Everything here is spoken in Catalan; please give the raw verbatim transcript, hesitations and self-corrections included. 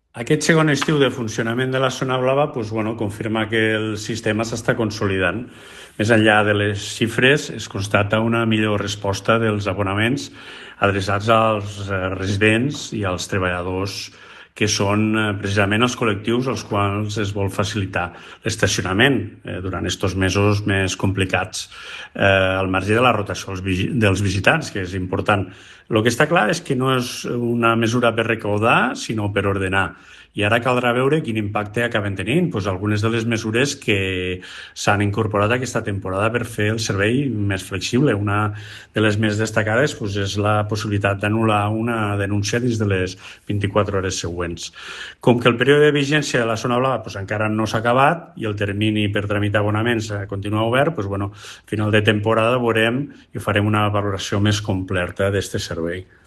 Aquest segon estiu de funcionament de la zona blava doncs, bueno, confirma que el sistema s'està consolidant. Més enllà de les xifres, es constata una millor resposta dels abonaments adreçats als eh, residents i als treballadors, que són eh, precisament els col·lectius als quals es vol facilitar l'estacionament eh, durant aquests mesos més complicats, eh, al marge de la rotació dels visitants, que és important. El que està clar és que no és una mesura per recaudar, sinó per ordenar. I ara caldrà veure quin impacte acaben tenint. Pues algunes de les mesures que s'han incorporat aquesta temporada per fer el servei més flexible. Una de les més destacades pues, és la possibilitat d'anul·lar una denúncia dins de les vint-i-quatre hores següents. Com que el període de vigència de la zona blava pues, encara no s'ha acabat i el termini per tramitar abonaments continua obert, pues, bueno, a final de temporada veurem i farem una valoració més completa d'aquest servei.